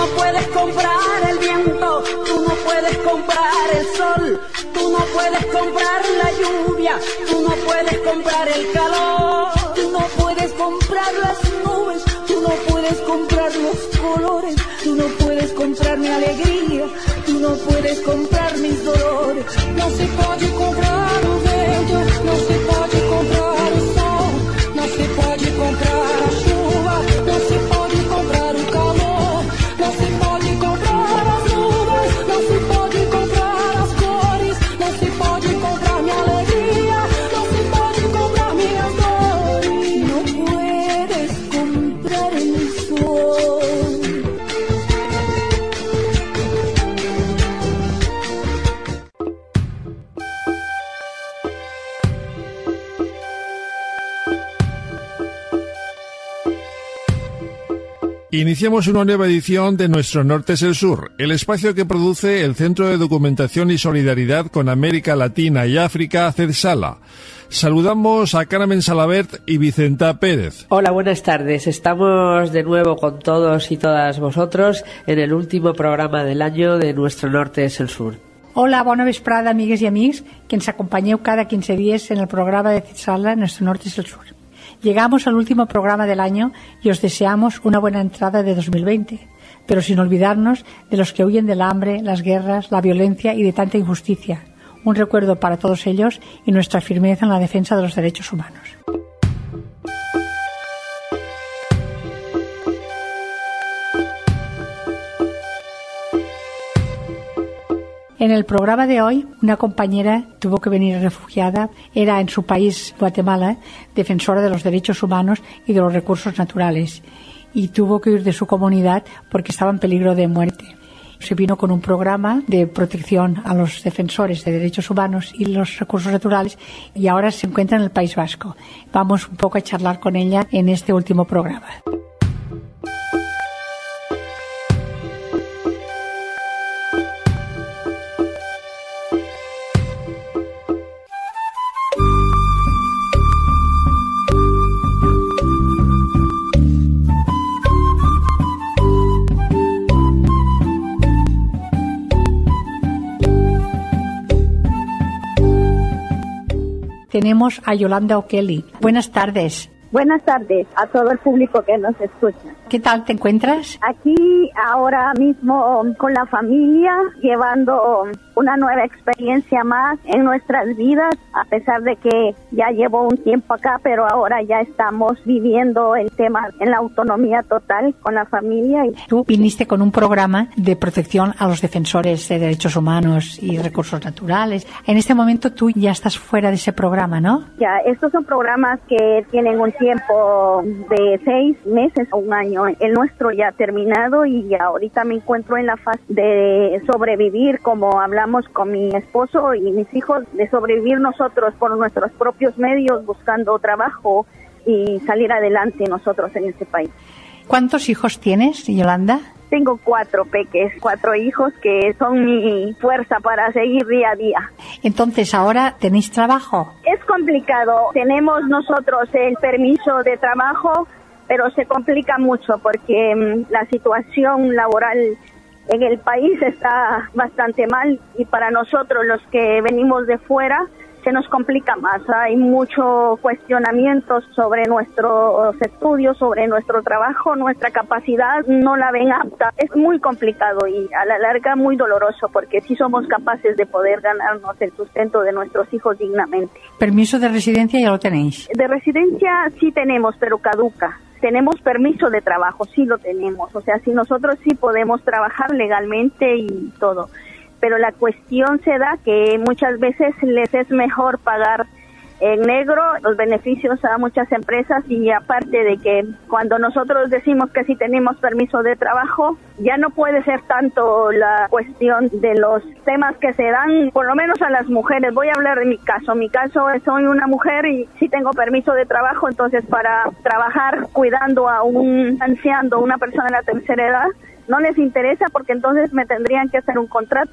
no puedes comprar el viento, tú no puedes comprar el sol, tú no puedes comprar la lluvia, tú no puedes comprar el calor, tú no puedes comprar las nubes, tú no puedes comprar los colores, tú no puedes comprar mi alegría, tú no puedes comprar mis dolores. No se pode comprar o verde, não se pode comprar o sol, não se pode comprar a chuva, não se pode comprar o calor, não se pode comprar as nuvens, não se pode comprar as cores, não se pode comprar minha alegria, não se pode comprar minhas dores. Não puedes comprar el sol. Iniciamos una nueva edición de Nuestro Norte es el Sur, el espacio que produce el Centro de Documentación y Solidaridad con América Latina y África, CEDSALA. Saludamos a Carmen Salabert y Vicenta Pérez. Hola, buenas tardes. Estamos de nuevo con todos y todas vosotros en el último programa del año de Nuestro Norte es el Sur. Hola, bona vesprada, amigues i amics, que ens acompanyeu cada 15 días en el programa de CEDSALA Nuestro Norte es el Sur. Llegamos al último programa del año y os deseamos una buena entrada de 2020, pero sin olvidarnos de los que huyen del hambre, las guerras, la violencia y de tanta injusticia. Un recuerdo para todos ellos y nuestra firmeza en la defensa de los derechos humanos. En el programa de hoy, una compañera tuvo que venir refugiada, era en su país, Guatemala, defensora de los derechos humanos y de los recursos naturales, y tuvo que huir de su comunidad porque estaba en peligro de muerte. Se vino con un programa de protección a los defensores de derechos humanos y los recursos naturales y ahora se encuentra en el País Vasco. Vamos un poco a charlar con ella en este último programa. Tenemos a Yolanda O'Kelly. Buenas tardes. Buenas tardes a todo el público que nos escucha. ¿Qué tal te encuentras? Aquí ahora mismo con la familia, llevando una nueva experiencia más en nuestras vidas, a pesar de que ya llevo un tiempo acá, pero ahora ya estamos viviendo el tema en la autonomía total con la familia. Tú viniste con un programa de protección a los defensores de derechos humanos y recursos naturales. En este momento tú ya estás fuera de ese programa, ¿no? Ya, estos son programas que tienen un tiempo de 6 meses a un año. El nuestro ya ha terminado y ahorita me encuentro en la fase de sobrevivir, como hablamos con mi esposo y mis hijos, de sobrevivir nosotros por nuestros propios medios, buscando trabajo y salir adelante nosotros en este país. ¿Cuántos hijos tienes, Yolanda? Tengo 4 peques, 4 hijos que son mi fuerza para seguir día a día. Entonces, ¿ahora tenéis trabajo? Es complicado. Tenemos nosotros el permiso de trabajo, pero se complica mucho porque la situación laboral en el país está bastante mal y para nosotros los que venimos de fuera se nos complica más. Hay mucho cuestionamiento sobre nuestros estudios, sobre nuestro trabajo, nuestra capacidad no la ven apta. Es muy complicado y a la larga muy doloroso porque sí somos capaces de poder ganarnos el sustento de nuestros hijos dignamente. ¿Permiso de residencia ya lo tenéis? De residencia sí tenemos, pero caduca. Tenemos permiso de trabajo, sí lo tenemos. O sea, sí, nosotros sí podemos trabajar legalmente y todo. Pero la cuestión se da que muchas veces les es mejor pagar en negro los beneficios a muchas empresas y aparte de que cuando nosotros decimos que sí tenemos permiso de trabajo, ya no puede ser tanto la cuestión de los temas que se dan, por lo menos a las mujeres. Voy a hablar de mi caso. Mi caso es, soy una mujer y sí tengo permiso de trabajo, entonces para trabajar cuidando a un anciano, una persona de la tercera edad, no les interesa porque entonces me tendrían que hacer un contrato.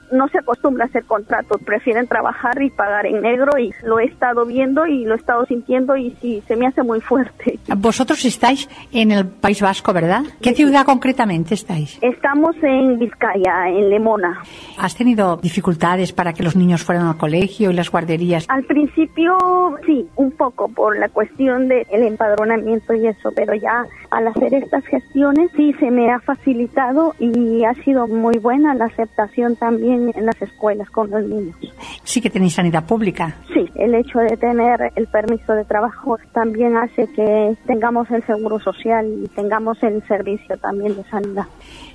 no se acostumbra a hacer contratos, prefieren trabajar y pagar en negro, y lo he estado viendo y lo he estado sintiendo y sí, se me hace muy fuerte. Vosotros estáis en el País Vasco, ¿verdad? ¿Qué ciudad concretamente estáis? Estamos en Vizcaya, en Lemona. ¿Has tenido dificultades para que los niños fueran al colegio y las guarderías? Al principio sí, un poco por la cuestión del empadronamiento y eso, pero ya al hacer estas gestiones sí se me ha facilitado y ha sido muy buena la aceptación también en las escuelas con los niños. Sí que tenéis sanidad pública. Sí, el hecho de tener el permiso de trabajo también hace que tengamos el seguro social y tengamos el servicio también de sanidad.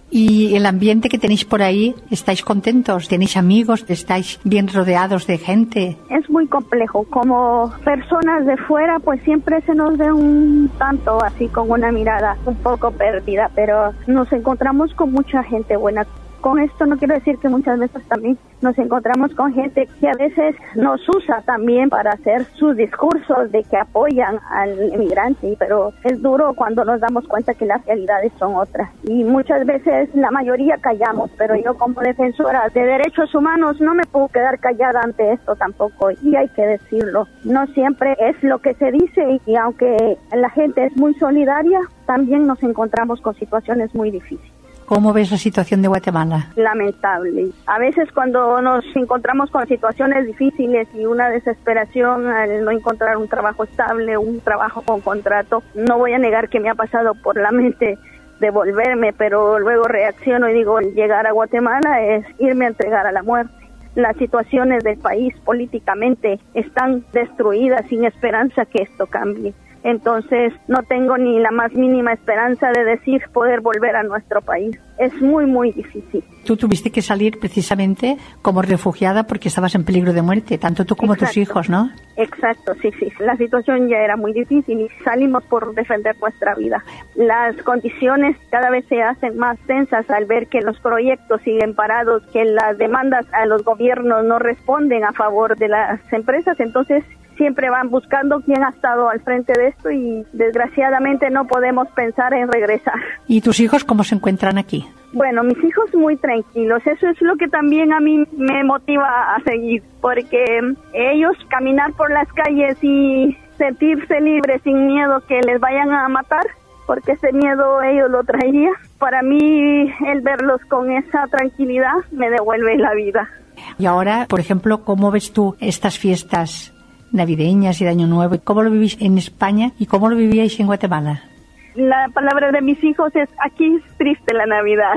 ¿Y el ambiente que tenéis por ahí, estáis contentos? ¿Tenéis amigos? ¿Estáis bien rodeados de gente? Es muy complejo. Como personas de fuera, pues siempre se nos ve un tanto así con una mirada un poco perdida, pero nos encontramos con mucha gente buena. Con esto no quiero decir que muchas veces también nos encontramos con gente que a veces nos usa también para hacer sus discursos de que apoyan al inmigrante, pero es duro cuando nos damos cuenta que las realidades son otras. Y muchas veces la mayoría callamos, pero yo como defensora de derechos humanos no me puedo quedar callada ante esto tampoco, y hay que decirlo. No siempre es lo que se dice, y aunque la gente es muy solidaria, también nos encontramos con situaciones muy difíciles. ¿Cómo ves la situación de Guatemala? Lamentable. A veces cuando nos encontramos con situaciones difíciles y una desesperación al no encontrar un trabajo estable, un trabajo con contrato, no voy a negar que me ha pasado por la mente devolverme, pero luego reacciono y digo, llegar a Guatemala es irme a entregar a la muerte. Las situaciones del país políticamente están destruidas, sin esperanza que esto cambie. Entonces no tengo ni la más mínima esperanza de decir poder volver a nuestro país. Es muy, muy difícil. Tú tuviste que salir precisamente como refugiada porque estabas en peligro de muerte, tanto tú como tus hijos, ¿no? Exacto, sí. La situación ya era muy difícil y salimos por defender nuestra vida. Las condiciones cada vez se hacen más tensas al ver que los proyectos siguen parados, que las demandas a los gobiernos no responden a favor de las empresas, entonces siempre van buscando quién ha estado al frente de esto y desgraciadamente no podemos pensar en regresar. ¿Y tus hijos cómo se encuentran aquí? Bueno, mis hijos muy tranquilos, eso es lo que también a mí me motiva a seguir, porque ellos caminar por las calles y sentirse libres sin miedo que les vayan a matar, porque ese miedo ellos lo traían, para mí el verlos con esa tranquilidad me devuelve la vida. Y ahora, por ejemplo, ¿cómo ves tú estas fiestas navideñas y de Año Nuevo? ¿Cómo lo vivís en España y cómo lo vivíais en Guatemala? La palabra de mis hijos es, aquí es triste la Navidad,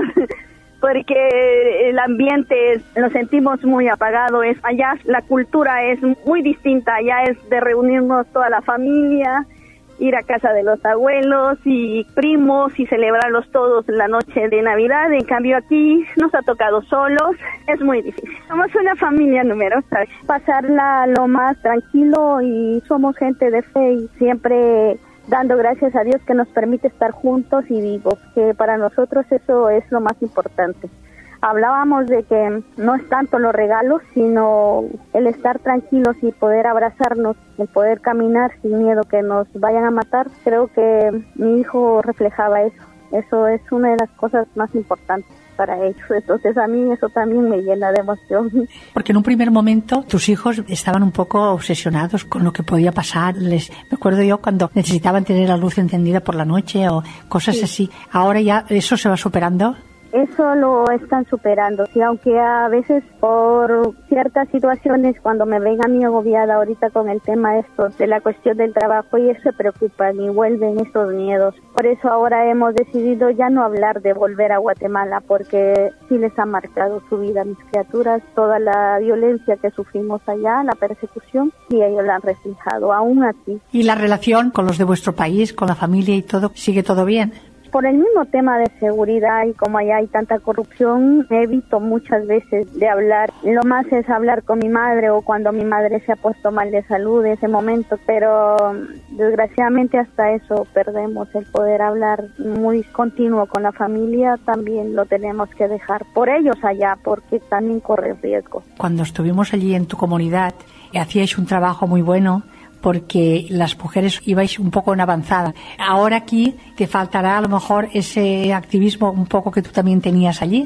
porque el ambiente lo sentimos muy apagado. Allá la cultura es muy distinta, allá es de reunirnos toda la familia, ir a casa de los abuelos y primos y celebrarlos todos la noche de Navidad. En cambio aquí nos ha tocado solos, es muy difícil. Somos una familia numerosa, pasarla lo más tranquilo y somos gente de fe y siempre dando gracias a Dios que nos permite estar juntos y vivos, que para nosotros eso es lo más importante. Hablábamos de que no es tanto los regalos, sino el estar tranquilos y poder abrazarnos, el poder caminar sin miedo que nos vayan a matar. Creo que mi hijo reflejaba eso. Eso es una de las cosas más importantes para ellos. Entonces a mí eso también me llena de emoción. Porque en un primer momento tus hijos estaban un poco obsesionados con lo que podía pasar. Me acuerdo yo cuando necesitaban tener la luz encendida por la noche o cosas así. Ahora ya eso se va superando. Eso lo están superando, sí, aunque a veces por ciertas situaciones cuando me ven a mí agobiada ahorita con el tema esto de la cuestión del trabajo, y se preocupan y vuelven estos miedos. Por eso ahora hemos decidido ya no hablar de volver a Guatemala, porque sí les ha marcado su vida a mis criaturas, toda la violencia que sufrimos allá, la persecución, y ellos la han reflejado aún aquí. ¿Y la relación con los de vuestro país, con la familia y todo, sigue todo bien? Por el mismo tema de seguridad y como allá hay tanta corrupción, me evito muchas veces de hablar. Lo más es hablar con mi madre o cuando mi madre se ha puesto mal de salud en ese momento, pero desgraciadamente hasta eso perdemos, el poder hablar muy continuo con la familia también lo tenemos que dejar por ellos allá, porque también corre riesgo. Cuando estuvimos allí en tu comunidad, hacíais un trabajo muy bueno, porque las mujeres ibais un poco en avanzada. Ahora aquí te faltará a lo mejor ese activismo un poco que tú también tenías allí.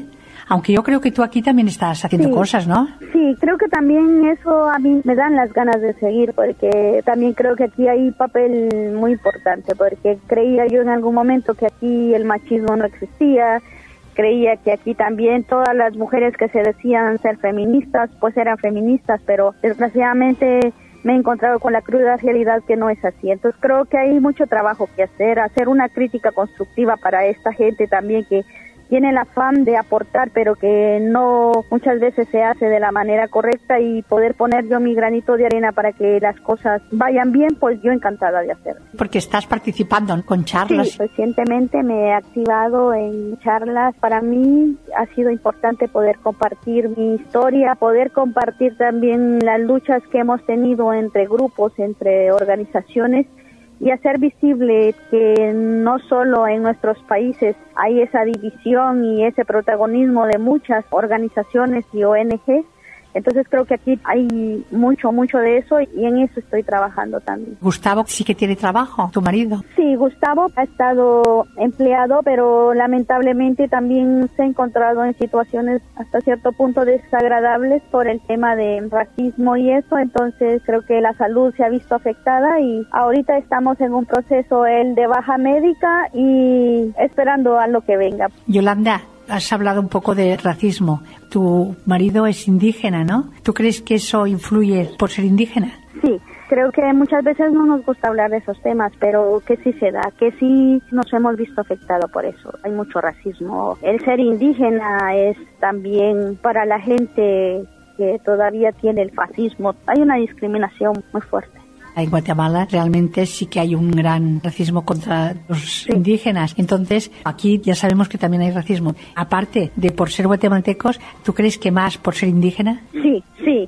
Aunque yo creo que tú aquí también estás haciendo cosas, ¿no? Sí, creo que también eso a mí me dan las ganas de seguir, porque también creo que aquí hay papel muy importante, porque creía yo en algún momento que aquí el machismo no existía, creía que aquí también todas las mujeres que se decían ser feministas, pues eran feministas, pero desgraciadamente me he encontrado con la cruda realidad que no es así. Entonces creo que hay mucho trabajo que hacer una crítica constructiva para esta gente también que tiene el afán de aportar, pero que no muchas veces se hace de la manera correcta, y poder poner yo mi granito de arena para que las cosas vayan bien, pues yo encantada de hacerlo. Porque estás participando con charlas. Sí, recientemente me he activado en charlas. Para mí ha sido importante poder compartir mi historia, poder compartir también las luchas que hemos tenido entre grupos, entre organizaciones, y hacer visible que no solo en nuestros países hay esa división y ese protagonismo de muchas organizaciones y ONG. Entonces creo que aquí hay mucho de eso, y en eso estoy trabajando también. Gustavo sí que tiene trabajo, tu marido. Sí, Gustavo ha estado empleado, pero lamentablemente también se ha encontrado en situaciones hasta cierto punto desagradables por el tema de racismo y eso. Entonces creo que la salud se ha visto afectada, y ahorita estamos en un proceso él de baja médica y esperando a lo que venga. Yolanda, has hablado un poco de racismo. Tu marido es indígena, ¿no? ¿Tú crees que eso influye por ser indígena? Sí, creo que muchas veces no nos gusta hablar de esos temas, pero que sí se da, que sí nos hemos visto afectados por eso. Hay mucho racismo. El ser indígena es también para la gente que todavía tiene el fascismo. Hay una discriminación muy fuerte. En Guatemala realmente sí que hay un gran racismo contra los indígenas. Entonces, aquí ya sabemos que también hay racismo. Aparte de por ser guatemaltecos, ¿tú crees que más por ser indígena? Sí.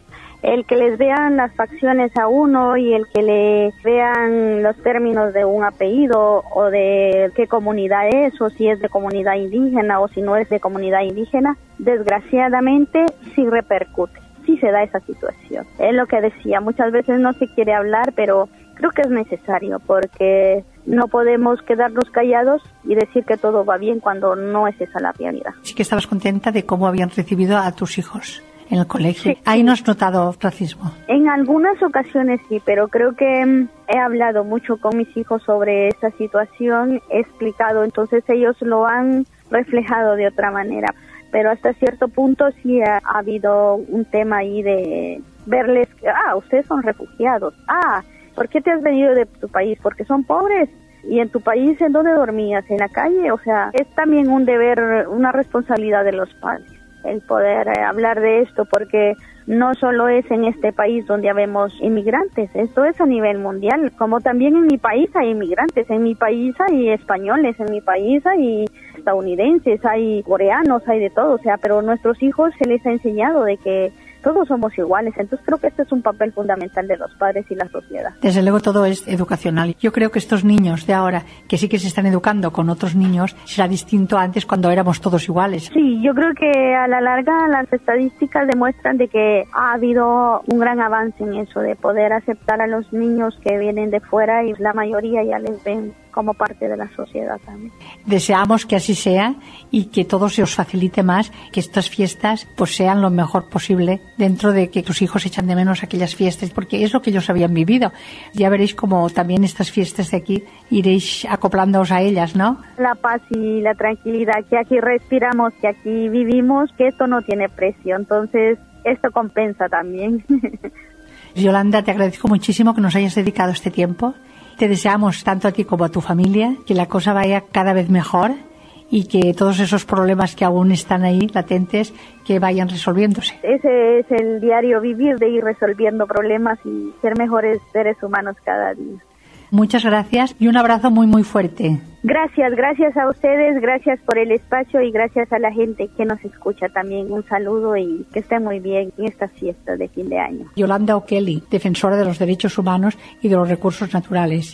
El que les vean las facciones a uno, y el que le vean los términos de un apellido o de qué comunidad es, o si es de comunidad indígena o si no es de comunidad indígena, desgraciadamente sí repercute. Sí se da esa situación. Es lo que decía, muchas veces no se quiere hablar, pero creo que es necesario, porque no podemos quedarnos callados y decir que todo va bien cuando no es esa la realidad. Sí que estabas contenta de cómo habían recibido a tus hijos en el colegio. Sí. ¿Ahí no has notado racismo? En algunas ocasiones sí, pero creo que he hablado mucho con mis hijos sobre esta situación, he explicado, entonces ellos lo han reflejado de otra manera. Pero hasta cierto punto sí ha habido un tema ahí de verles, ustedes son refugiados, ¿por qué te has venido de tu país? Porque son pobres. ¿Y en tu país en dónde dormías? ¿En la calle? O sea, es también un deber, una responsabilidad de los padres el poder hablar de esto, porque no solo es en este país donde habemos inmigrantes, esto es a nivel mundial, como también en mi país hay inmigrantes, en mi país hay españoles, en mi país hay estadounidenses, hay coreanos, hay de todo, o sea, pero a nuestros hijos se les ha enseñado de que todos somos iguales. Entonces creo que este es un papel fundamental de los padres y la sociedad. Desde luego todo es educacional. Yo creo que estos niños de ahora, que sí que se están educando con otros niños, será distinto a antes cuando éramos todos iguales. Sí, yo creo que a la larga las estadísticas demuestran de que ha habido un gran avance en eso, de poder aceptar a los niños que vienen de fuera, y la mayoría ya les ven como parte de la sociedad también. Deseamos que así sea y que todo se os facilite más, que estas fiestas pues sean lo mejor posible, dentro de que tus hijos echan de menos aquellas fiestas, porque es lo que ellos habían vivido. Ya veréis como también estas fiestas de aquí iréis acoplándoos a ellas, ¿no? La paz y la tranquilidad que aquí respiramos, que aquí vivimos, que esto no tiene precio, entonces esto compensa también. Yolanda, te agradezco muchísimo que nos hayas dedicado este tiempo. Te deseamos tanto a ti como a tu familia que la cosa vaya cada vez mejor y que todos esos problemas que aún están ahí latentes que vayan resolviéndose. Ese es el diario vivir, de ir resolviendo problemas y ser mejores seres humanos cada día. Muchas gracias y un abrazo muy muy fuerte. Gracias a ustedes, gracias por el espacio y gracias a la gente que nos escucha también. Un saludo y que esté muy bien en estas fiestas de fin de año. Yolanda O'Kelly, defensora de los derechos humanos y de los recursos naturales.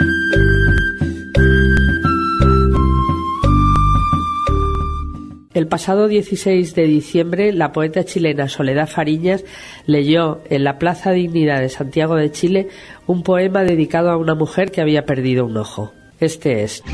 El pasado 16 de diciembre, la poeta chilena Soledad Fariñas leyó en la Plaza Dignidad de Santiago de Chile un poema dedicado a una mujer que había perdido un ojo. Este es: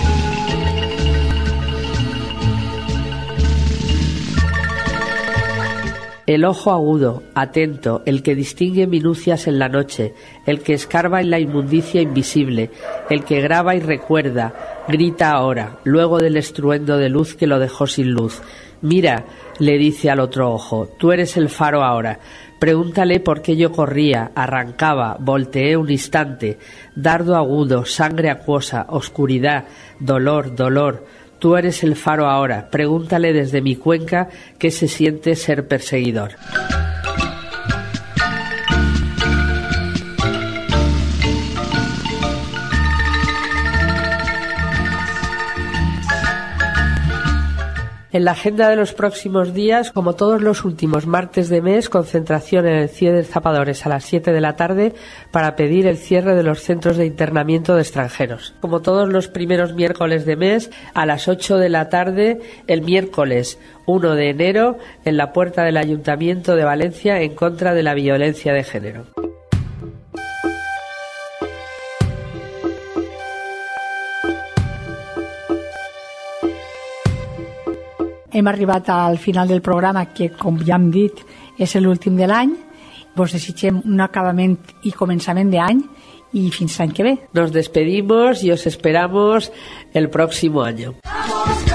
el ojo agudo, atento, el que distingue minucias en la noche, el que escarba en la inmundicia invisible, el que graba y recuerda, grita ahora, luego del estruendo de luz que lo dejó sin luz. Mira, le dice al otro ojo, tú eres el faro ahora. Pregúntale por qué yo corría, arrancaba, volteé un instante. Dardo agudo, sangre acuosa, oscuridad, dolor, dolor. Tú eres el faro ahora. Pregúntale desde mi cuenca qué se siente ser perseguidor. En la agenda de los próximos días, como todos los últimos martes de mes, concentración en el CIE de Zapadores a las 7 de la tarde para pedir el cierre de los centros de internamiento de extranjeros. Como todos los primeros miércoles de mes, a las 8 de la tarde, el miércoles 1 de enero, en la puerta del Ayuntamiento de Valencia en contra de la violencia de género. Hem arribat al final del programa, que, com ja hem dit, és l'últim de l'any. Vos desitgem un acabament i començament d'any i fins l'any que ve. Nos despedimos y os esperamos el próximo año.